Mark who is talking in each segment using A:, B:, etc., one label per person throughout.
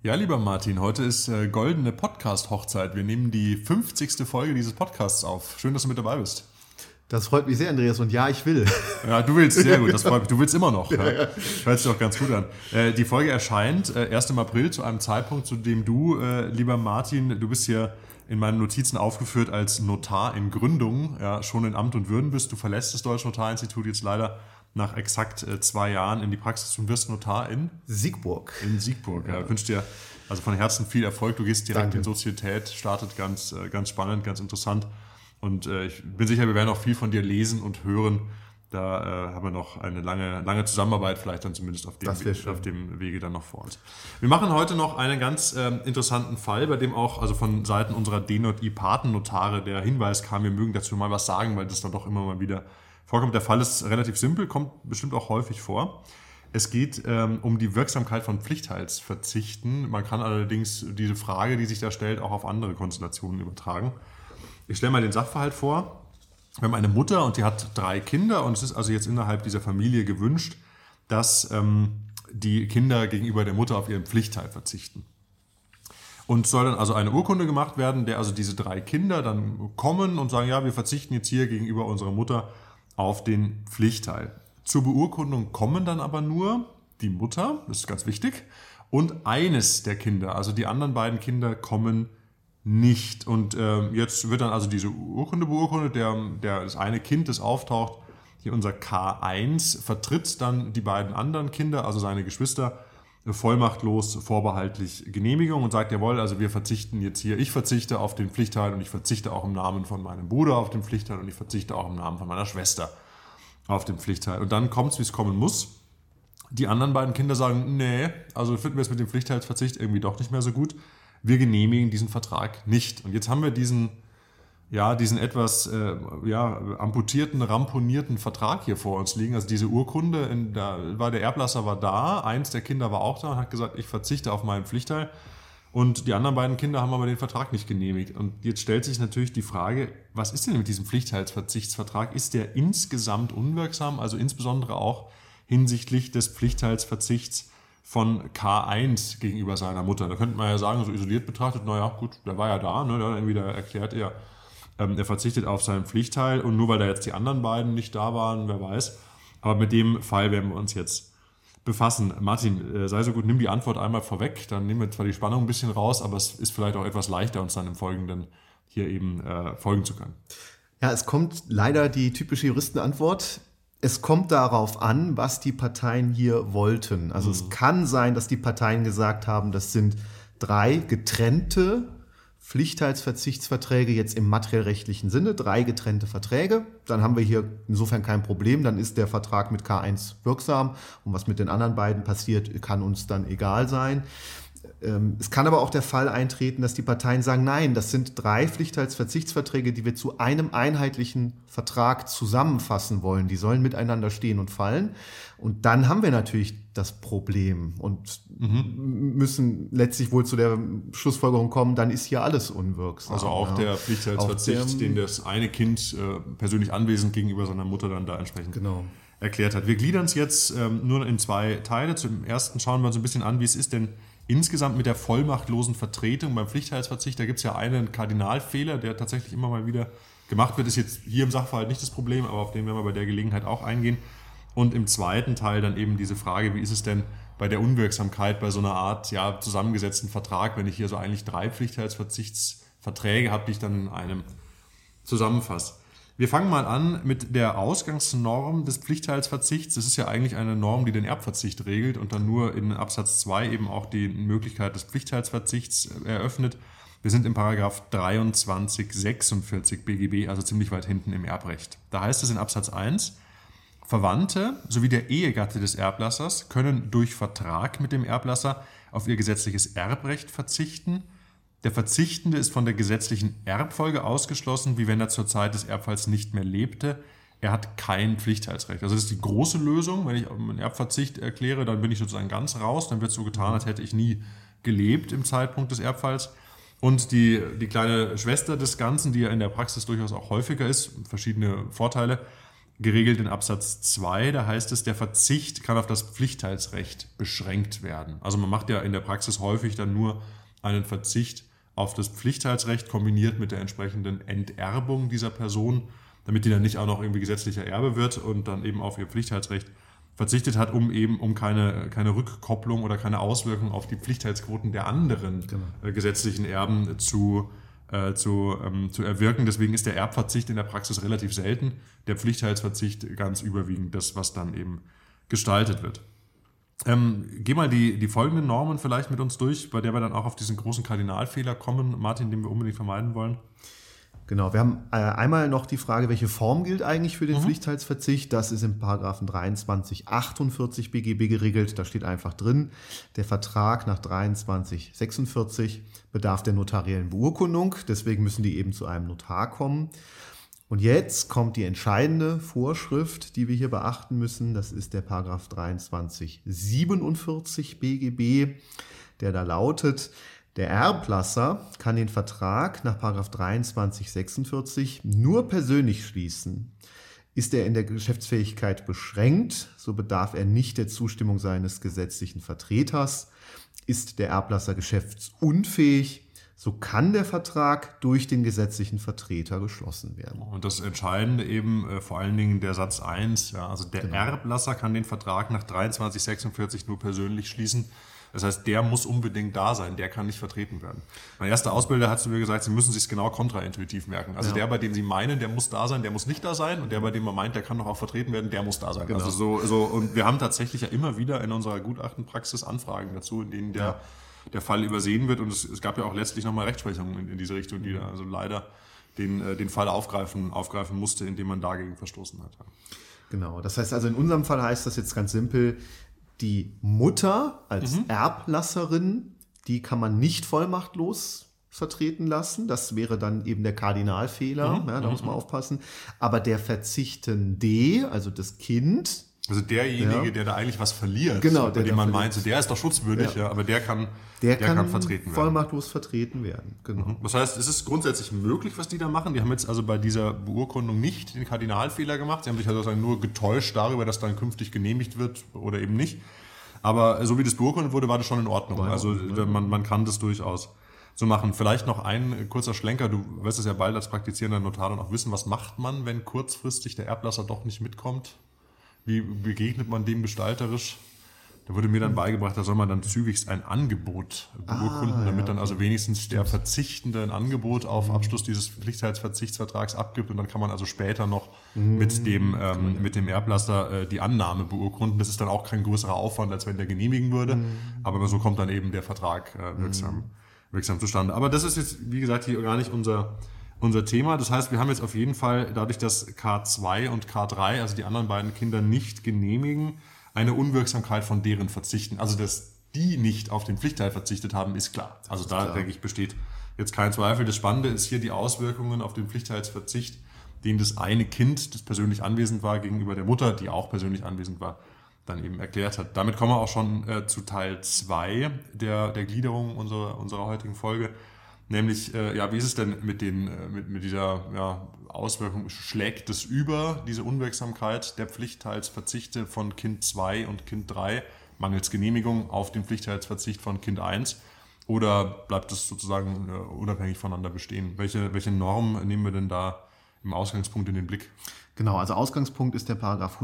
A: Ja, lieber Martin, heute ist goldene Podcast-Hochzeit. Wir nehmen die 50. Folge dieses Podcasts auf. Schön, dass du mit dabei bist.
B: Das freut mich sehr, Andreas. Und ja, ich will.
A: Ja, du willst, sehr gut, das freut mich. Du willst immer noch. Ja. Hört sich doch ganz gut an. Die Folge erscheint erst im April zu einem Zeitpunkt, zu dem du, lieber Martin, du bist hier in meinen Notizen aufgeführt als Notar in Gründung, ja, schon in Amt und Würden bist. Du verlässt das Deutsche Notarinstitut jetzt leider nach exakt 2 Jahren in die Praxis und wirst Notar in
B: Siegburg.
A: In Siegburg, ja. Ich wünsche dir also von Herzen viel Erfolg. Du gehst direkt
B: Danke.
A: in Sozietät, startet ganz spannend, ganz interessant. Und ich bin sicher, wir werden auch viel von dir lesen und hören. Da haben wir noch eine lange Zusammenarbeit, vielleicht dann zumindest auf dem Wege dann noch vor uns. Wir machen heute noch einen ganz interessanten Fall, bei dem auch, also von Seiten unserer D&I-Patennotare der Hinweis kam, wir mögen dazu mal was sagen, weil das dann doch immer mal wieder vorkommt. Der Fall ist relativ simpel, kommt bestimmt auch häufig vor. Es geht um die Wirksamkeit von Pflichtteilsverzichten. Man kann allerdings diese Frage, die sich da stellt, auch auf andere Konstellationen übertragen. Ich stelle mal den Sachverhalt vor. Wir haben eine Mutter und die hat 3 Kinder und es ist also jetzt innerhalb dieser Familie gewünscht, dass die Kinder gegenüber der Mutter auf ihren Pflichtteil verzichten. Und soll dann also eine Urkunde gemacht werden, der also diese 3 Kinder dann kommen und sagen, ja, wir verzichten jetzt hier gegenüber unserer Mutter auf den Pflichtteil. Zur Beurkundung kommen dann aber nur die Mutter, das ist ganz wichtig, und eines der Kinder, also die anderen beiden Kinder kommen nicht. Und jetzt wird dann also diese Urkunde beurkundet, das eine Kind, das auftaucht, hier unser K1, vertritt dann die beiden anderen Kinder, also seine Geschwister, vollmachtlos, vorbehaltlich Genehmigung und sagt, jawohl, also wir verzichten jetzt hier, ich verzichte auf den Pflichtteil und ich verzichte auch im Namen von meinem Bruder auf den Pflichtteil und ich verzichte auch im Namen von meiner Schwester auf den Pflichtteil. Und dann kommt es, wie es kommen muss. Die anderen beiden Kinder sagen, nee, also finden wir es mit dem Pflichtteilsverzicht irgendwie doch nicht mehr so gut. Wir genehmigen diesen Vertrag nicht. Und jetzt haben wir diesen etwas amputierten, ramponierten Vertrag hier vor uns liegen. Also diese Urkunde, der Erblasser war da, eins der Kinder war auch da und hat gesagt, ich verzichte auf meinen Pflichtteil. Und die anderen beiden Kinder haben aber den Vertrag nicht genehmigt. Und jetzt stellt sich natürlich die Frage, was ist denn mit diesem Pflichtteilsverzichtsvertrag? Ist der insgesamt unwirksam, also insbesondere auch hinsichtlich des Pflichtteilsverzichts von K1 gegenüber seiner Mutter? Da könnte man ja sagen, so isoliert betrachtet, naja, gut, der war ja da, ne, der hat irgendwie erklärt, er verzichtet auf seinen Pflichtteil und nur weil da jetzt die anderen beiden nicht da waren, wer weiß. Aber mit dem Fall werden wir uns jetzt befassen. Martin, sei so gut, nimm die Antwort einmal vorweg, dann nehmen wir zwar die Spannung ein bisschen raus, aber es ist vielleicht auch etwas leichter, uns dann im Folgenden hier eben folgen zu können.
B: Ja, es kommt leider die typische Juristenantwort. Es kommt darauf an, was die Parteien hier wollten. Also es kann sein, dass die Parteien gesagt haben, das sind 3 getrennte Pflichtteilsverzichtsverträge jetzt im materiellrechtlichen Sinne, 3 getrennte Verträge. Dann haben wir hier insofern kein Problem, dann ist der Vertrag mit K1 wirksam und was mit den anderen beiden passiert, kann uns dann egal sein. Es kann aber auch der Fall eintreten, dass die Parteien sagen, nein, das sind 3 Pflichtteilsverzichtsverträge, die wir zu einem einheitlichen Vertrag zusammenfassen wollen. Die sollen miteinander stehen und fallen. Und dann haben wir natürlich das Problem und müssen letztlich wohl zu der Schlussfolgerung kommen, dann ist hier alles unwirksam.
A: Also auch der Pflichtteilsverzicht, den das eine Kind persönlich anwesend gegenüber seiner Mutter dann da entsprechend erklärt hat. Wir gliedern es jetzt nur in 2 Teile. Zum ersten schauen wir uns ein bisschen an, wie es ist denn insgesamt mit der vollmachtlosen Vertretung beim Pflichtteilsverzicht. Da gibt es ja einen Kardinalfehler, der tatsächlich immer mal wieder gemacht wird. Ist jetzt hier im Sachverhalt nicht das Problem, aber auf den werden wir bei der Gelegenheit auch eingehen. Und im zweiten Teil dann eben diese Frage, wie ist es denn bei der Unwirksamkeit bei so einer Art zusammengesetzten Vertrag, wenn ich hier so eigentlich 3 Pflichtteilsverzichtsverträge habe, die ich dann in einem zusammenfasse. Wir fangen mal an mit der Ausgangsnorm des Pflichtteilsverzichts. Das ist ja eigentlich eine Norm, die den Erbverzicht regelt und dann nur in Absatz 2 eben auch die Möglichkeit des Pflichtteilsverzichts eröffnet. Wir sind im Paragraph 2346 BGB, also ziemlich weit hinten im Erbrecht. Da heißt es in Absatz 1, Verwandte sowie der Ehegatte des Erblassers können durch Vertrag mit dem Erblasser auf ihr gesetzliches Erbrecht verzichten. Der Verzichtende ist von der gesetzlichen Erbfolge ausgeschlossen, wie wenn er zur Zeit des Erbfalls nicht mehr lebte. Er hat kein Pflichtteilsrecht. Also das ist die große Lösung. Wenn ich einen Erbverzicht erkläre, dann bin ich sozusagen ganz raus. Dann wird so getan, als hätte ich nie gelebt im Zeitpunkt des Erbfalls. Und die kleine Schwester des Ganzen, die ja in der Praxis durchaus auch häufiger ist, verschiedene Vorteile, geregelt in Absatz 2. Da heißt es, der Verzicht kann auf das Pflichtteilsrecht beschränkt werden. Also man macht ja in der Praxis häufig dann nur einen Verzicht auf das Pflichtteilsrecht kombiniert mit der entsprechenden Enterbung dieser Person, damit die dann nicht auch noch irgendwie gesetzlicher Erbe wird und dann eben auf ihr Pflichtteilsrecht verzichtet hat, um keine Rückkopplung oder keine Auswirkung auf die Pflichtteilsquoten der anderen gesetzlichen Erben zu erwirken. Deswegen ist der Erbverzicht in der Praxis relativ selten, der Pflichtteilsverzicht ganz überwiegend das, was dann eben gestaltet wird. Geh mal die folgenden Normen vielleicht mit uns durch, bei der wir dann auch auf diesen großen Kardinalfehler kommen, Martin, den wir unbedingt vermeiden wollen.
B: Genau, wir haben einmal noch die Frage, welche Form gilt eigentlich für den Pflichtteilsverzicht. Das ist im Paragraphen 2348 BGB geregelt. Da steht einfach drin, der Vertrag nach 2346 bedarf der notariellen Beurkundung. Deswegen müssen die eben zu einem Notar kommen. Und jetzt kommt die entscheidende Vorschrift, die wir hier beachten müssen. Das ist der Paragraph 2347 BGB, der da lautet: Der Erblasser kann den Vertrag nach § 2346 nur persönlich schließen. Ist er in der Geschäftsfähigkeit beschränkt, so bedarf er nicht der Zustimmung seines gesetzlichen Vertreters. Ist der Erblasser geschäftsunfähig, so kann der Vertrag durch den gesetzlichen Vertreter geschlossen werden.
A: Und das Entscheidende eben vor allen Dingen der Satz 1, ja, also der Erblasser kann den Vertrag nach 2346 nur persönlich schließen. Das heißt, der muss unbedingt da sein, der kann nicht vertreten werden. Mein erster Ausbilder hat zu mir gesagt, Sie müssen sich es genau kontraintuitiv merken. Also der, bei dem Sie meinen, der muss da sein, der muss nicht da sein. Und der, bei dem man meint, der kann doch auch vertreten werden, der muss da sein. Genau. Also und wir haben tatsächlich ja immer wieder in unserer Gutachtenpraxis Anfragen dazu, in denen der Fall übersehen wird. Und es gab ja auch letztlich nochmal Rechtsprechungen in diese Richtung, die da also leider den Fall aufgreifen musste, indem man dagegen verstoßen hat.
B: Genau, das heißt also in unserem Fall heißt das jetzt ganz simpel, die Mutter als Erblasserin, die kann man nicht vollmachtlos vertreten lassen. Das wäre dann eben der Kardinalfehler, da muss man aufpassen. Aber der Verzichtende, also das Kind...
A: Also derjenige, der da eigentlich was verliert,
B: genau,
A: bei dem man meint, der ist doch schutzwürdig, aber der kann vertreten werden.
B: Vollmachtlos vertreten werden. Genau.
A: Das heißt, es ist grundsätzlich möglich, was die da machen. Die haben jetzt also bei dieser Beurkundung nicht den Kardinalfehler gemacht. Sie haben sich also nur getäuscht darüber, dass dann künftig genehmigt wird oder eben nicht. Aber so wie das beurkundet wurde, war das schon in Ordnung. Also man kann das durchaus so machen. Vielleicht noch ein kurzer Schlenker. Du wirst es ja bald als praktizierender Notar dann auch wissen. Was macht man, wenn kurzfristig der Erblasser doch nicht mitkommt? Wie begegnet man dem gestalterisch? Da wurde mir dann beigebracht, da soll man dann zügigst ein Angebot beurkunden, damit dann also wenigstens der Verzichtende ein Angebot auf Abschluss dieses Pflichtteilsverzichtsvertrags abgibt und dann kann man also später noch mit dem Erblasser die Annahme beurkunden. Das ist dann auch kein größerer Aufwand, als wenn der genehmigen würde, aber so kommt dann eben der Vertrag wirksam zustande. Aber das ist jetzt, wie gesagt, hier gar nicht unser Thema. Das heißt, wir haben jetzt auf jeden Fall, dadurch, dass K2 und K3, also die anderen beiden Kinder, nicht genehmigen, eine Unwirksamkeit von deren Verzichten. Also, dass die nicht auf den Pflichtteil verzichtet haben, ist klar. Also da, denke ich, besteht jetzt kein Zweifel. Das Spannende ist hier die Auswirkungen auf den Pflichtteilsverzicht, den das eine Kind, das persönlich anwesend war, gegenüber der Mutter, die auch persönlich anwesend war, dann eben erklärt hat. Damit kommen wir auch schon zu Teil 2 der Gliederung unserer heutigen Folge. Nämlich, wie ist es denn mit dieser Auswirkung? Schlägt es über, diese Unwirksamkeit der Pflichtteilsverzichte von Kind 2 und Kind 3, mangels Genehmigung, auf den Pflichtteilsverzicht von Kind 1? Oder bleibt es sozusagen unabhängig voneinander bestehen? Welche Norm nehmen wir denn da im Ausgangspunkt in den Blick?
B: Genau, also Ausgangspunkt ist der Paragraph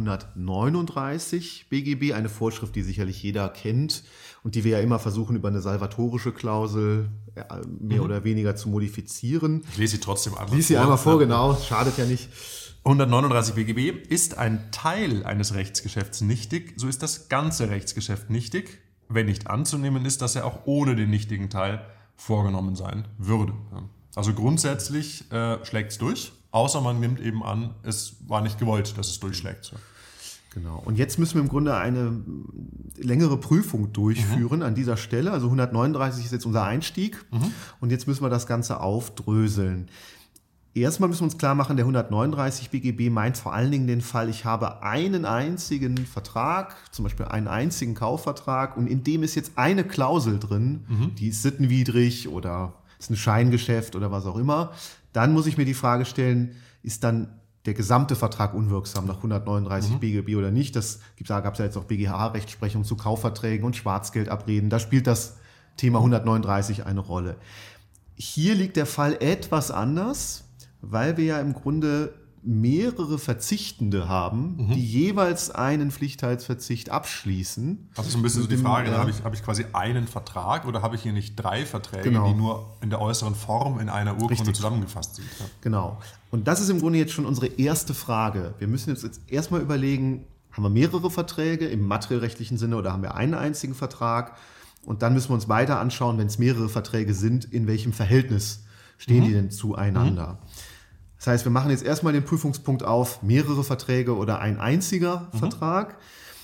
B: 139 BGB, eine Vorschrift, die sicherlich jeder kennt und die wir ja immer versuchen, über eine salvatorische Klausel mehr oder weniger zu modifizieren.
A: Ich lese sie trotzdem einmal
B: vor. Lies sie einmal vor, genau, schadet ja nicht.
A: 139 BGB, ist ein Teil eines Rechtsgeschäfts nichtig, so ist das ganze Rechtsgeschäft nichtig, wenn nicht anzunehmen ist, dass er auch ohne den nichtigen Teil vorgenommen sein würde. Also grundsätzlich schlägt es durch. Außer man nimmt eben an, es war nicht gewollt, dass es durchschlägt.
B: Genau. Und jetzt müssen wir im Grunde eine längere Prüfung durchführen an dieser Stelle. Also 139 ist jetzt unser Einstieg. Und jetzt müssen wir das Ganze aufdröseln. Erstmal müssen wir uns klar machen, der 139 BGB meint vor allen Dingen den Fall, ich habe einen einzigen Vertrag, zum Beispiel einen einzigen Kaufvertrag, und in dem ist jetzt eine Klausel drin, die ist sittenwidrig oder ist ein Scheingeschäft oder was auch immer. Dann muss ich mir die Frage stellen, ist dann der gesamte Vertrag unwirksam nach 139 BGB oder nicht. Da gab es ja jetzt auch BGH-Rechtsprechung zu Kaufverträgen und Schwarzgeldabreden. Da spielt das Thema 139 eine Rolle. Hier liegt der Fall etwas anders, weil wir ja im Grunde mehrere Verzichtende haben, die jeweils einen Pflichtteilsverzicht abschließen.
A: Das ist ein bisschen so die Frage, habe ich quasi einen Vertrag oder habe ich hier nicht 3 Verträge, die nur in der äußeren Form in einer Urkunde zusammengefasst sind? Ja.
B: Genau. Und das ist im Grunde jetzt schon unsere erste Frage. Wir müssen jetzt erstmal überlegen, haben wir mehrere Verträge im materiellrechtlichen Sinne oder haben wir einen einzigen Vertrag? Und dann müssen wir uns weiter anschauen, wenn es mehrere Verträge sind, in welchem Verhältnis stehen die denn zueinander? Das heißt, wir machen jetzt erstmal den Prüfungspunkt auf, mehrere Verträge oder ein einziger Vertrag.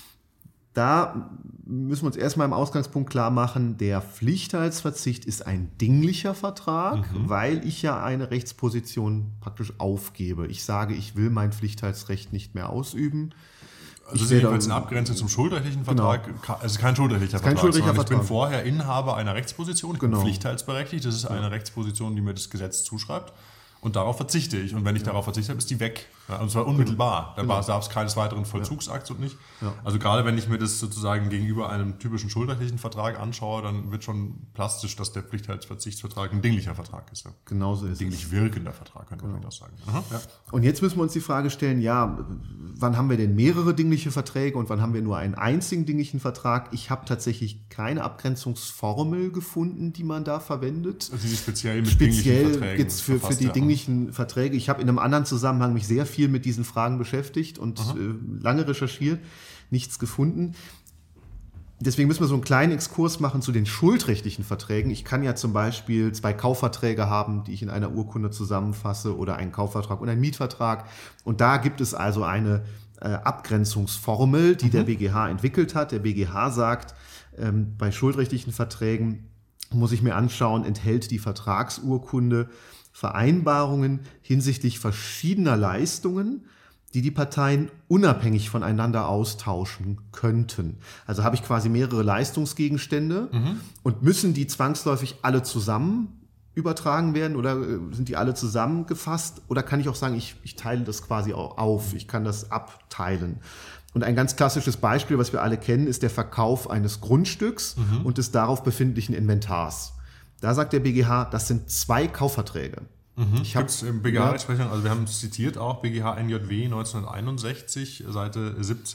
B: Da müssen wir uns erstmal im Ausgangspunkt klar machen, der Pflichtteilsverzicht ist ein dinglicher Vertrag, weil ich ja eine Rechtsposition praktisch aufgebe. Ich sage, ich will mein Pflichtteilsrecht nicht mehr ausüben.
A: Also ist jedenfalls eine Abgrenzung zum schuldrechtlichen Vertrag, also kein schuldrechtlicher Vertrag, sondern ich bin vorher Inhaber einer Rechtsposition, ich bin pflichtteilsberechtigt, das ist eine Rechtsposition, die mir das Gesetz zuschreibt. Und darauf verzichte ich. Und wenn ich darauf verzichte, ist die weg. Ja, und zwar unmittelbar. Da darf es keines weiteren Vollzugsakts und nicht. Ja. Also gerade wenn ich mir das sozusagen gegenüber einem typischen schuldrechtlichen Vertrag anschaue, dann wird schon plastisch, dass der Pflichtteilsverzichtsvertrag ein dinglicher Vertrag ist. Ja.
B: Genauso ist
A: es. Dinglich wirkender Vertrag, könnte man auch sagen.
B: Ja. Und jetzt müssen wir uns die Frage stellen, wann haben wir denn mehrere dingliche Verträge und wann haben wir nur einen einzigen dinglichen Vertrag? Ich habe tatsächlich keine Abgrenzungsformel gefunden, die man da verwendet.
A: Also die speziell mit dinglichen Verträgen
B: gibt es für die dinglichen Verträge. Ich habe in einem anderen Zusammenhang mich sehr viel mit diesen Fragen beschäftigt und lange recherchiert, nichts gefunden. Deswegen müssen wir so einen kleinen Exkurs machen zu den schuldrechtlichen Verträgen. Ich kann ja zum Beispiel 2 Kaufverträge haben, die ich in einer Urkunde zusammenfasse oder einen Kaufvertrag und einen Mietvertrag. Und da gibt es also eine Abgrenzungsformel, die der BGH entwickelt hat. Der BGH sagt, bei schuldrechtlichen Verträgen muss ich mir anschauen, enthält die Vertragsurkunde Vereinbarungen hinsichtlich verschiedener Leistungen, die die Parteien unabhängig voneinander austauschen könnten. Also habe ich quasi mehrere Leistungsgegenstände und müssen die zwangsläufig alle zusammen übertragen werden oder sind die alle zusammengefasst? Oder kann ich auch sagen, ich teile das quasi auch auf, ich kann das abteilen. Und ein ganz klassisches Beispiel, was wir alle kennen, ist der Verkauf eines Grundstücks und des darauf befindlichen Inventars. Da sagt der BGH, das sind 2 Kaufverträge.
A: Gibt es im BGH-Rechtsprechung, also wir haben es zitiert auch, BGH NJW 1961, Seite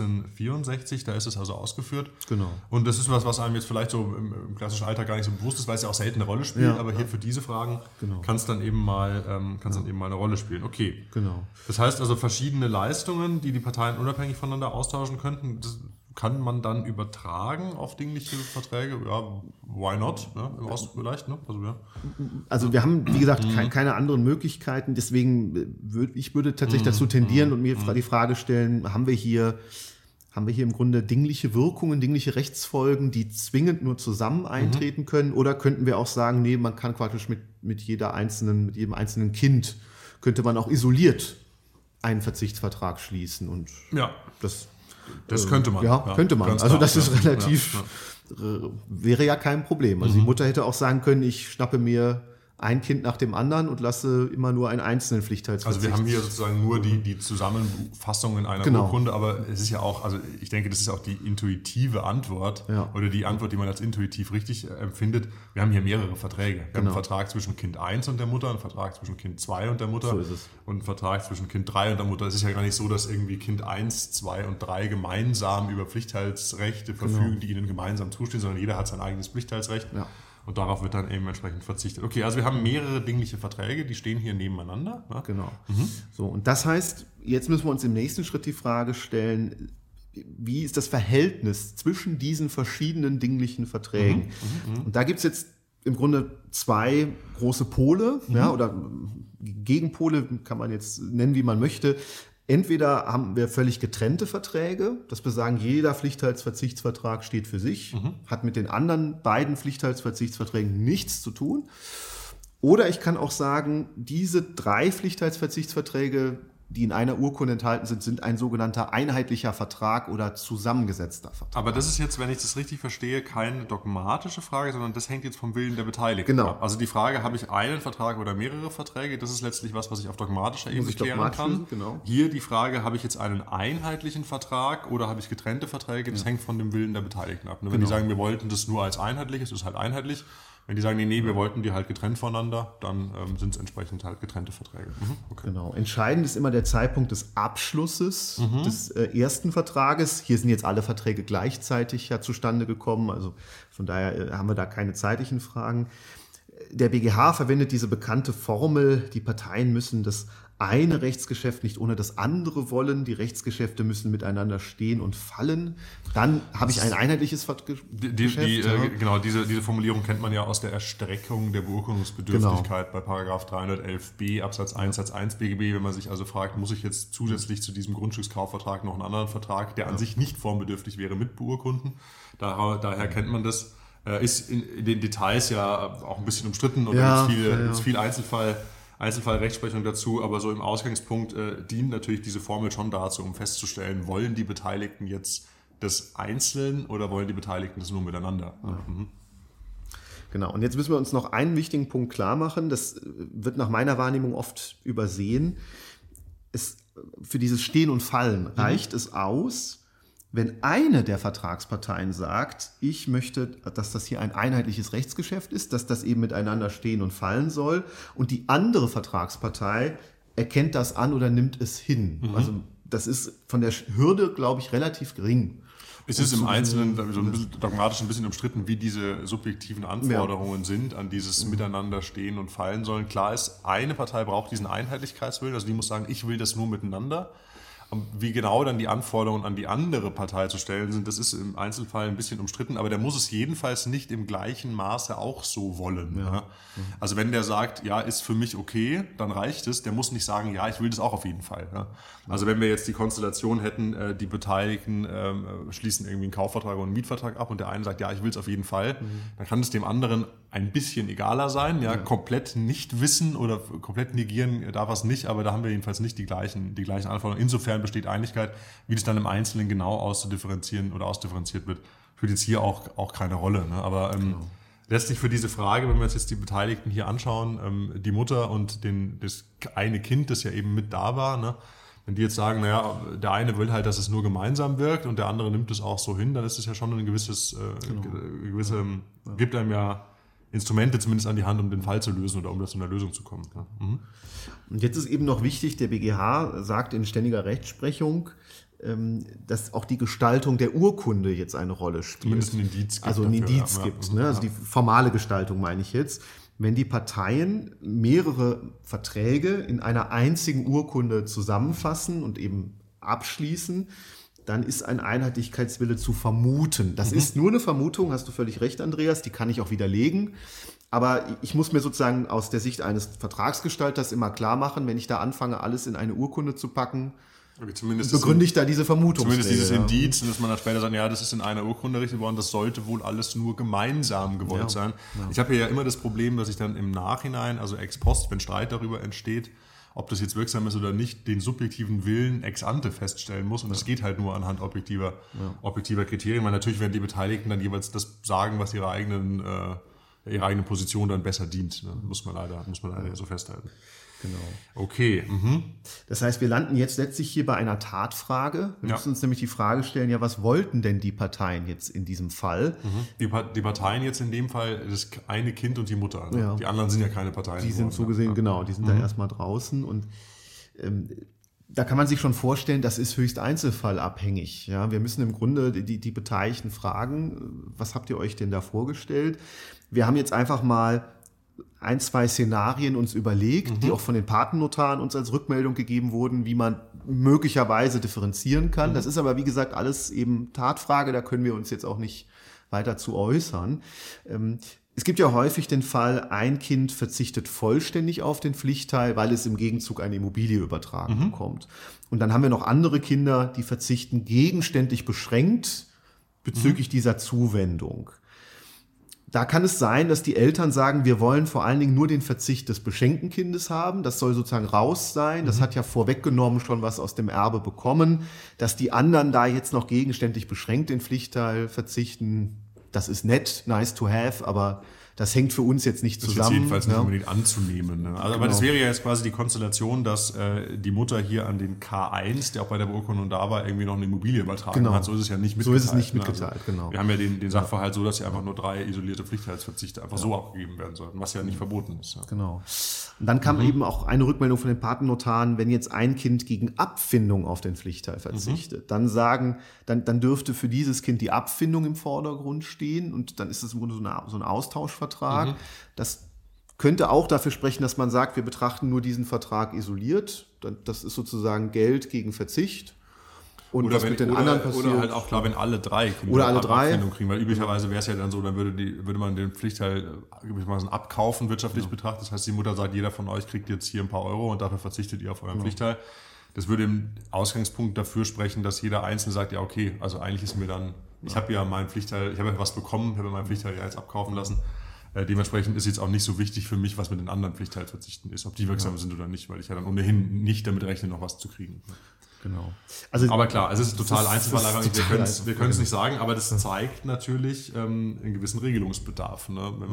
A: 1764, da ist es also ausgeführt.
B: Genau.
A: Und das ist was einem jetzt vielleicht so im klassischen Alltag gar nicht so bewusst ist, weil es ja auch selten eine Rolle spielt, aber hier für diese Fragen kann es dann eben mal eine Rolle spielen. Okay.
B: Genau.
A: Das heißt also verschiedene Leistungen, die Parteien unabhängig voneinander austauschen könnten, das kann man dann übertragen auf dingliche Verträge? Ja, why not? Ja, im Osten vielleicht, ne?
B: Also wir haben, wie gesagt, keine anderen Möglichkeiten. Deswegen würde ich tatsächlich dazu tendieren und mir die Frage stellen, haben wir hier im Grunde dingliche Wirkungen, dingliche Rechtsfolgen, die zwingend nur zusammen eintreten können? Oder könnten wir auch sagen, nee, man kann praktisch mit jedem einzelnen Kind könnte man auch isoliert einen Verzichtsvertrag schließen? Und
A: das könnte man.
B: Ja, könnte man. Also das ist relativ, wäre ja kein Problem. Also die Mutter hätte auch sagen können, ich schnappe mir ein Kind nach dem anderen und lasse immer nur einen einzelnen Pflichtteilsverzicht.
A: Also wir haben hier sozusagen nur die Zusammenfassung in einer Urkunde, aber es ist ja auch, also ich denke, das ist auch die intuitive Antwort oder die Antwort, die man als intuitiv richtig empfindet. Wir haben hier mehrere Verträge. Wir haben einen Vertrag zwischen Kind 1 und der Mutter, einen Vertrag zwischen Kind 2 und der Mutter und einen Vertrag zwischen Kind 3 und der Mutter. Es ist ja gar nicht so, dass irgendwie Kind 1, 2 und 3 gemeinsam über Pflichtteilsrechte verfügen, die ihnen gemeinsam zustehen, sondern jeder hat sein eigenes Pflichtteilsrecht. Ja. Und darauf wird dann eben entsprechend verzichtet. Okay, also wir haben mehrere dingliche Verträge, die stehen hier nebeneinander. Ne?
B: Genau. So, und das heißt, jetzt müssen wir uns im nächsten Schritt die Frage stellen, wie ist das Verhältnis zwischen diesen verschiedenen dinglichen Verträgen? Und da gibt es jetzt im Grunde 2 große Pole, oder Gegenpole, kann man jetzt nennen, wie man möchte. Entweder haben wir völlig getrennte Verträge, das besagen, jeder Pflichtteilsverzichtsvertrag steht für sich, hat mit den anderen beiden Pflichtteilsverzichtsverträgen nichts zu tun. Oder ich kann auch sagen, diese 3 Pflichtteilsverzichtsverträge die in einer Urkunde enthalten sind ein sogenannter einheitlicher Vertrag oder zusammengesetzter Vertrag.
A: Aber das ist jetzt, wenn ich das richtig verstehe, keine dogmatische Frage, sondern das hängt jetzt vom Willen der Beteiligten ab. Also die Frage, habe ich einen Vertrag oder mehrere Verträge, das ist letztlich was ich auf dogmatischer Ebene klären kann.
B: Genau.
A: Hier die Frage, habe ich jetzt einen einheitlichen Vertrag oder habe ich getrennte Verträge, das hängt von dem Willen der Beteiligten ab. Wenn die sagen, wir wollten das nur als einheitlich, es ist halt einheitlich. Wenn die sagen, nee, wir wollten die halt getrennt voneinander, dann sind es entsprechend halt getrennte Verträge.
B: Okay. Genau. Entscheidend ist immer der Zeitpunkt des Abschlusses des ersten Vertrages. Hier sind jetzt alle Verträge gleichzeitig ja zustande gekommen, also von daher haben wir da keine zeitlichen Fragen. Der BGH verwendet diese bekannte Formel, die Parteien müssen das eine Rechtsgeschäft nicht ohne das andere wollen. Die Rechtsgeschäfte müssen miteinander stehen und fallen. Dann habe ich ein einheitliches Geschäft.
A: Genau, diese Formulierung kennt man ja aus der Erstreckung der Beurkundungsbedürftigkeit bei § 311b Absatz 1 Satz 1 BGB, wenn man sich also fragt, muss ich jetzt zusätzlich zu diesem Grundstückskaufvertrag noch einen anderen Vertrag, der an sich nicht formbedürftig wäre, mit beurkunden. Daher kennt man das. Ist in den Details ja auch ein bisschen umstritten und da gibt es viel Einzelfallrechtsprechung dazu, aber so im Ausgangspunkt dient natürlich diese Formel schon dazu, um festzustellen, wollen die Beteiligten jetzt das einzeln oder wollen die Beteiligten das nur miteinander? Ja.
B: Genau, und jetzt müssen wir uns noch einen wichtigen Punkt klar machen, das wird nach meiner Wahrnehmung oft übersehen. Für dieses Stehen und Fallen reicht es aus, wenn eine der Vertragsparteien sagt, ich möchte, dass das hier ein einheitliches Rechtsgeschäft ist, dass das eben miteinander stehen und fallen soll und die andere Vertragspartei erkennt das an oder nimmt es hin. Also das ist von der Hürde, glaube ich, relativ gering.
A: Es ist im Einzelnen so ein bisschen dogmatisch ein bisschen umstritten, wie diese subjektiven Anforderungen sind, an dieses Miteinander stehen und fallen sollen. Klar ist, eine Partei braucht diesen Einheitlichkeitswillen, also die muss sagen, ich will das nur miteinander. Wie genau dann die Anforderungen an die andere Partei zu stellen sind, das ist im Einzelfall ein bisschen umstritten, aber der muss es jedenfalls nicht im gleichen Maße auch so wollen. Ja. Also wenn der sagt, ja, ist für mich okay, dann reicht es. Der muss nicht sagen, ja, ich will das auch auf jeden Fall. Ja. Also wenn wir jetzt die Konstellation hätten, die Beteiligten schließen irgendwie einen Kaufvertrag oder einen Mietvertrag ab und der eine sagt, ja, ich will es auf jeden Fall, dann kann es dem anderen ein bisschen egaler sein. Ja. Komplett nicht wissen oder komplett negieren darf er es nicht, aber da haben wir jedenfalls nicht die gleichen Anforderungen. Insofern besteht Einigkeit, wie das dann im Einzelnen genau ausdifferenziert wird, spielt jetzt hier auch keine Rolle. Ne? Aber letztlich für diese Frage, wenn wir uns jetzt die Beteiligten hier anschauen, die Mutter und das eine Kind, das ja eben mit da war, ne? Wenn die jetzt sagen, naja, der eine will halt, dass es nur gemeinsam wirkt und der andere nimmt es auch so hin, dann ist es ja schon ein gibt einem ja Instrumente zumindest an die Hand, um den Fall zu lösen oder um das zu einer Lösung zu kommen. Ja.
B: Und jetzt ist eben noch wichtig, der BGH sagt in ständiger Rechtsprechung, dass auch die Gestaltung der Urkunde jetzt eine Rolle spielt.
A: Zumindest ein Indiz gibt.
B: Also ein Indiz gibt. Ne? Also die formale Gestaltung meine ich jetzt. Wenn die Parteien mehrere Verträge in einer einzigen Urkunde zusammenfassen und eben abschließen, dann ist ein Einheitlichkeitswille zu vermuten. Das ist nur eine Vermutung, hast du völlig recht, Andreas, die kann ich auch widerlegen. Aber ich muss mir sozusagen aus der Sicht eines Vertragsgestalters immer klar machen, wenn ich da anfange, alles in eine Urkunde zu packen, begründe ich da diese Vermutung.
A: Zumindest dieses Indiz, dass man dann später sagt, ja, das ist in einer Urkunde errichtet worden, das sollte wohl alles nur gemeinsam gewollt sein. Ja. Ich habe hier ja immer das Problem, dass ich dann im Nachhinein, also ex post, wenn Streit darüber entsteht, ob das jetzt wirksam ist oder nicht, den subjektiven Willen ex ante feststellen muss. Und das geht halt nur anhand objektiver Kriterien, weil natürlich werden die Beteiligten dann jeweils das sagen, was ihre eigene Position dann besser dient. Ne? Muss man leider so festhalten.
B: Genau.
A: Okay.
B: Das heißt, wir landen jetzt letztlich hier bei einer Tatfrage. Wir müssen uns nämlich die Frage stellen, ja, was wollten denn die Parteien jetzt in diesem Fall?
A: Die Parteien jetzt in dem Fall, das eine Kind und die Mutter. Ne? Ja. Die anderen sind ja keine Parteien.
B: Die sind so gesehen, genau, die sind da erstmal draußen. Und da kann man sich schon vorstellen, das ist höchst einzelfallabhängig. Ja, wir müssen im Grunde die Beteiligten fragen, was habt ihr euch denn da vorgestellt? Wir haben jetzt einfach mal 1, 2 Szenarien uns überlegt, die auch von den Patennotaren uns als Rückmeldung gegeben wurden, wie man möglicherweise differenzieren kann. Das ist aber, wie gesagt, alles eben Tatfrage, da können wir uns jetzt auch nicht weiter zu äußern. Es gibt ja häufig den Fall, ein Kind verzichtet vollständig auf den Pflichtteil, weil es im Gegenzug eine Immobilie übertragen bekommt. Und dann haben wir noch andere Kinder, die verzichten gegenständlich beschränkt bezüglich dieser Zuwendung. Da kann es sein, dass die Eltern sagen, wir wollen vor allen Dingen nur den Verzicht des beschenkten Kindes haben. Das soll sozusagen raus sein. Das hat ja vorweggenommen schon was aus dem Erbe bekommen. Dass die anderen da jetzt noch gegenständlich beschränkt den Pflichtteil verzichten, das ist nett, nice to have, aber das hängt für uns jetzt nicht zusammen. Das ist
A: jedenfalls nicht unbedingt anzunehmen. Ne? Also, aber das wäre ja jetzt quasi die Konstellation, dass die Mutter hier an den K1, der auch bei der Beurkundung da war, irgendwie noch eine Immobilie übertragen hat. So ist es ja nicht mitgeteilt.
B: So ist es nicht mitgeteilt,
A: also,
B: genau.
A: Wir haben ja den Sachverhalt so, dass ja einfach nur 3 isolierte Pflichtteilsverzichte einfach so abgegeben werden sollten, was ja nicht verboten ist. Ja.
B: Genau. Und dann kam eben auch eine Rückmeldung von den Patennotaren, wenn jetzt ein Kind gegen Abfindung auf den Pflichtteil verzichtet, dann dürfte für dieses Kind die Abfindung im Vordergrund stehen und dann ist es im Grunde so ein Austauschvertrag. Das könnte auch dafür sprechen, dass man sagt, wir betrachten nur diesen Vertrag isoliert. Das ist sozusagen Geld gegen Verzicht. Und
A: oder was mit den anderen passiert. Oder halt auch klar, wenn alle 3
B: Abfindung
A: kriegen, weil üblicherweise wäre es ja dann so, dann würde man den Pflichtteil abkaufen, wirtschaftlich betrachtet. Das heißt, die Mutter sagt, jeder von euch kriegt jetzt hier ein paar Euro und dafür verzichtet ihr auf euren Pflichtteil. Das würde im Ausgangspunkt dafür sprechen, dass jeder Einzelne sagt, ja okay, also eigentlich ist mir dann, ich habe ja meinen Pflichtteil, ich habe ja was bekommen, habe meinen Pflichtteil ja jetzt abkaufen lassen. Dementsprechend ist jetzt auch nicht so wichtig für mich, was mit den anderen Pflichtteilverzichten ist, ob die wirksam sind oder nicht, weil ich ja dann ohnehin nicht damit rechne, noch was zu kriegen.
B: Genau.
A: Also, aber klar, es ist total einzelfallabhängig, wir können es nicht sagen, aber das zeigt natürlich einen gewissen Regelungsbedarf, ne, wenn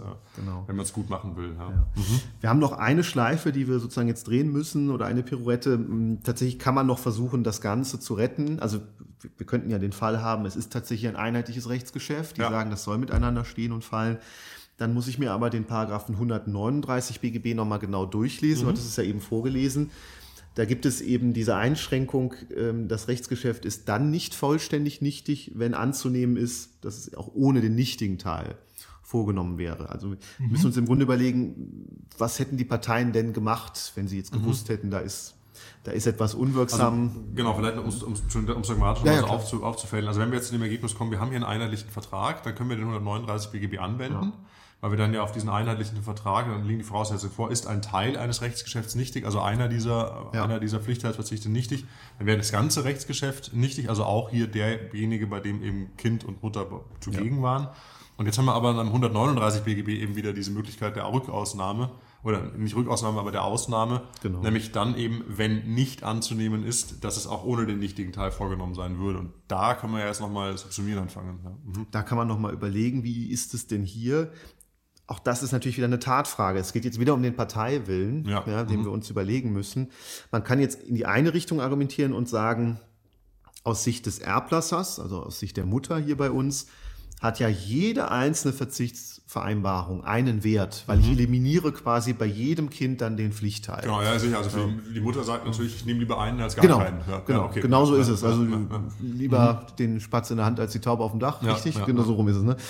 A: man es gut machen will. Ja.
B: Ja. Wir haben noch eine Schleife, die wir sozusagen jetzt drehen müssen oder eine Pirouette. Tatsächlich kann man noch versuchen, das Ganze zu retten. Also wir könnten ja den Fall haben, es ist tatsächlich ein einheitliches Rechtsgeschäft. Die sagen, das soll miteinander stehen und fallen. Dann muss ich mir aber den Paragraphen 139 BGB nochmal genau durchlesen, weil das ist ja eben vorgelesen. Da gibt es eben diese Einschränkung, das Rechtsgeschäft ist dann nicht vollständig nichtig, wenn anzunehmen ist, dass es auch ohne den nichtigen Teil vorgenommen wäre. Also wir müssen uns im Grunde überlegen, was hätten die Parteien denn gemacht, wenn sie jetzt gewusst hätten, da ist etwas unwirksam.
A: Also, genau, vielleicht um es dogmatisch aufzufällen. Also wenn wir jetzt zu dem Ergebnis kommen, wir haben hier einen einheitlichen Vertrag, dann können wir den 139 BGB anwenden. Ja. Weil wir dann ja auf diesen einheitlichen Vertrag, dann liegen die Voraussetzungen vor, ist ein Teil eines Rechtsgeschäfts nichtig, also einer dieser Pflichtteilsverzichte nichtig, dann wäre das ganze Rechtsgeschäft nichtig, also auch hier derjenige, bei dem eben Kind und Mutter zugegen waren. Und jetzt haben wir aber am 139 BGB eben wieder diese Möglichkeit der Rückausnahme, oder nicht Rückausnahme, aber der Ausnahme, nämlich dann eben, wenn nicht anzunehmen ist, dass es auch ohne den nichtigen Teil vorgenommen sein würde. Und da kann man ja jetzt nochmal subsumieren anfangen. Ja.
B: Da kann man nochmal überlegen, wie ist es denn hier? Auch das ist natürlich wieder eine Tatfrage. Es geht jetzt wieder um den Parteiwillen, den wir uns überlegen müssen. Man kann jetzt in die eine Richtung argumentieren und sagen, aus Sicht des Erblassers, also aus Sicht der Mutter hier bei uns, hat ja jede einzelne Verzichtsvereinbarung einen Wert, weil ich eliminiere quasi bei jedem Kind dann den Pflichtteil.
A: Genau, ja, sicher. Also die Mutter sagt natürlich, ich nehme lieber einen als gar keinen. Ja,
B: genau, okay. Genau so ist es. Also lieber den Spatz in der Hand als die Taube auf dem Dach, richtig? Genau so rum ist es. Ne?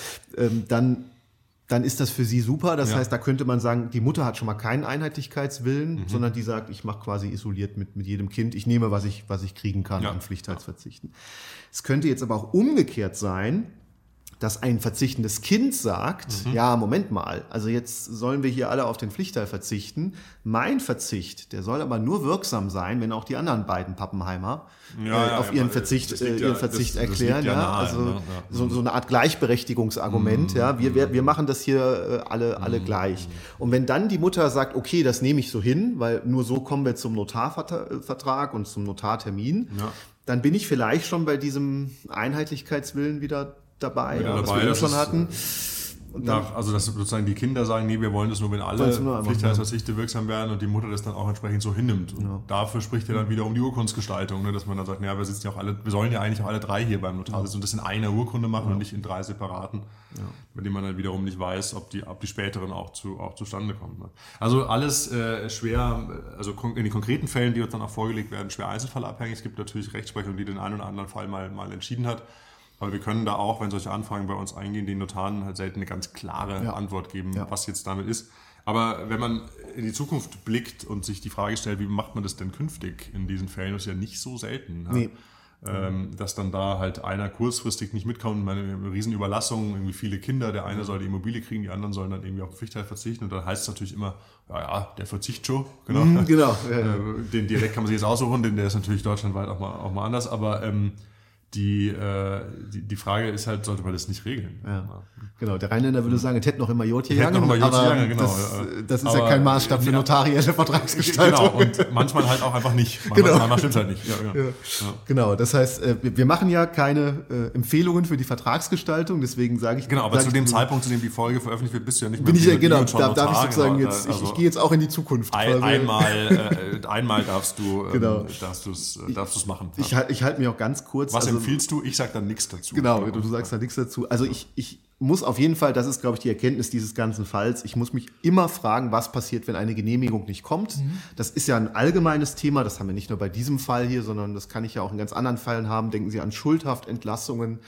B: Dann ist das für sie super. Das heißt, da könnte man sagen, die Mutter hat schon mal keinen Einheitlichkeitswillen, sondern die sagt, ich mache quasi isoliert mit jedem Kind. Ich nehme, was ich kriegen kann an Pflichtteilsverzichten. Es könnte jetzt aber auch umgekehrt sein, dass ein verzichtendes Kind sagt, ja, Moment mal, also jetzt sollen wir hier alle auf den Pflichtteil verzichten. Mein Verzicht, der soll aber nur wirksam sein, wenn auch die anderen beiden Pappenheimer auf ihren Verzicht erklären. So eine Art Gleichberechtigungsargument. Wir machen das hier alle gleich. Und wenn dann die Mutter sagt, okay, das nehme ich so hin, weil nur so kommen wir zum Notarvertrag und zum Notartermin, dann bin ich vielleicht schon bei diesem Einheitlichkeitswillen wieder dabei, was wir schon hatten.
A: Und dann, also dass sozusagen die Kinder sagen, nee, wir wollen das nur, wenn alle Pflichtteilsverzichte wirksam werden und die Mutter das dann auch entsprechend so hinnimmt. Und dafür spricht ja dann wiederum die Urkundsgestaltung, ne, dass man dann sagt, naja, wir sollen ja eigentlich auch alle 3 hier beim Notar sitzen und das in einer Urkunde machen und nicht in 3 separaten, bei denen man dann wiederum nicht weiß, ob die späteren auch zustande kommen. Ne. Also alles schwer, also in den konkreten Fällen, die uns dann auch vorgelegt werden, schwer einzelfallabhängig. Es gibt natürlich Rechtsprechung, die den einen oder anderen Fall mal entschieden hat. Aber wir können da auch, wenn solche Anfragen bei uns eingehen, den Notaren halt selten eine ganz klare Antwort geben, was jetzt damit ist. Aber wenn man in die Zukunft blickt und sich die Frage stellt, wie macht man das denn künftig in diesen Fällen, das ist ja nicht so selten, dass dann da halt einer kurzfristig nicht mitkommt, eine Riesenüberlassung, irgendwie viele Kinder, der eine soll die Immobilie kriegen, die anderen sollen dann irgendwie auf den Pflichtteil verzichten und dann heißt es natürlich immer, der Verzicht schon, genau. Den Dialekt kann man sich jetzt aussuchen, denn der ist natürlich deutschlandweit auch mal anders, aber Die Frage ist halt, sollte man das nicht regeln?
B: Ja. Genau, der Rheinländer würde sagen, es hätte noch immer Jotje
A: Jange, aber
B: genau. Das ist ja kein Maßstab für notarielle Vertragsgestaltung.
A: Genau, und manchmal halt auch einfach nicht. Manchmal stimmt es halt nicht.
B: Genau, das heißt, wir machen ja keine Empfehlungen für die Vertragsgestaltung, deswegen sage ich...
A: Genau, aber zu dem Zeitpunkt, zu dem die Folge veröffentlich wird, bist du ja nicht mehr...
B: Bin ich ja, genau, darf ich sozusagen jetzt, ich gehe jetzt auch in die Zukunft.
A: Einmal darfst du es machen.
B: Ich halte mich auch ganz kurz...
A: Was empfiehlst du? Ich sage dann nichts dazu.
B: Genau, du sagst da nichts dazu. Also ich muss auf jeden Fall, das ist, glaube ich, die Erkenntnis dieses ganzen Falls, ich muss mich immer fragen, was passiert, wenn eine Genehmigung nicht kommt. Das ist ja ein allgemeines Thema, das haben wir nicht nur bei diesem Fall hier, sondern das kann ich ja auch in ganz anderen Fällen haben. Denken Sie an Schuldhaftentlassungen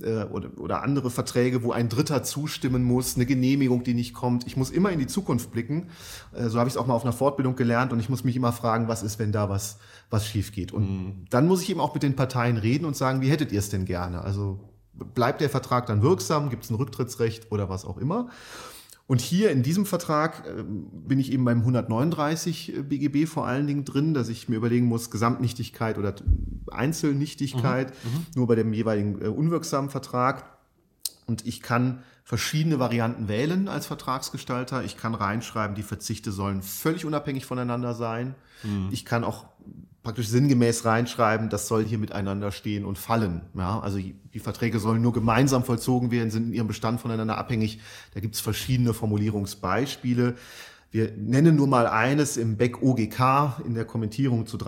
B: oder andere Verträge, wo ein Dritter zustimmen muss, eine Genehmigung, die nicht kommt. Ich muss immer in die Zukunft blicken. So habe ich es auch mal auf einer Fortbildung gelernt und ich muss mich immer fragen, was ist, wenn da was schief geht. Und dann muss ich eben auch mit den Parteien reden und sagen, wie hättet ihr es denn gerne? Also bleibt der Vertrag dann wirksam? Gibt es ein Rücktrittsrecht oder was auch immer? Und hier in diesem Vertrag bin ich eben beim 139 BGB vor allen Dingen drin, dass ich mir überlegen muss, Gesamtnichtigkeit oder Einzelnichtigkeit, nur bei dem jeweiligen unwirksamen Vertrag. Und ich kann verschiedene Varianten wählen als Vertragsgestalter. Ich kann reinschreiben, die Verzichte sollen völlig unabhängig voneinander sein. Ich kann auch praktisch sinngemäß reinschreiben, das soll hier miteinander stehen und fallen. Ja, also die Verträge sollen nur gemeinsam vollzogen werden, sind in ihrem Bestand voneinander abhängig. Da gibt es verschiedene Formulierungsbeispiele. Wir nennen nur mal eines im BEC OGK, in der Kommentierung zu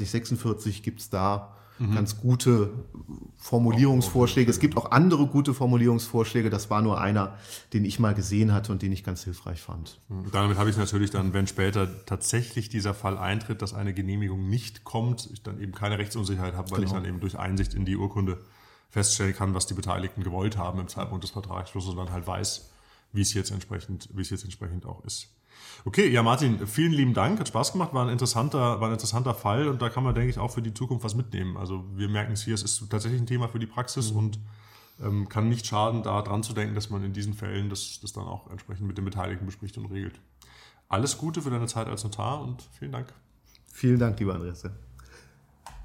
B: 2346 gibt es da ganz gute Formulierungsvorschläge. Es gibt auch andere gute Formulierungsvorschläge. Das war nur einer, den ich mal gesehen hatte und den ich ganz hilfreich fand.
A: Damit habe ich natürlich dann, wenn später tatsächlich dieser Fall eintritt, dass eine Genehmigung nicht kommt, ich dann eben keine Rechtsunsicherheit habe, weil ich dann eben durch Einsicht in die Urkunde feststellen kann, was die Beteiligten gewollt haben im Zeitpunkt des Vertragsschlusses und dann halt weiß, wie es jetzt entsprechend auch ist. Okay, ja Martin, vielen lieben Dank, hat Spaß gemacht, war ein interessanter Fall und da kann man, denke ich, auch für die Zukunft was mitnehmen. Also wir merken es hier, es ist tatsächlich ein Thema für die Praxis und kann nicht schaden, da dran zu denken, dass man in diesen Fällen das dann auch entsprechend mit den Beteiligten bespricht und regelt. Alles Gute für deine Zeit als Notar und vielen Dank.
B: Vielen Dank, lieber Andreas.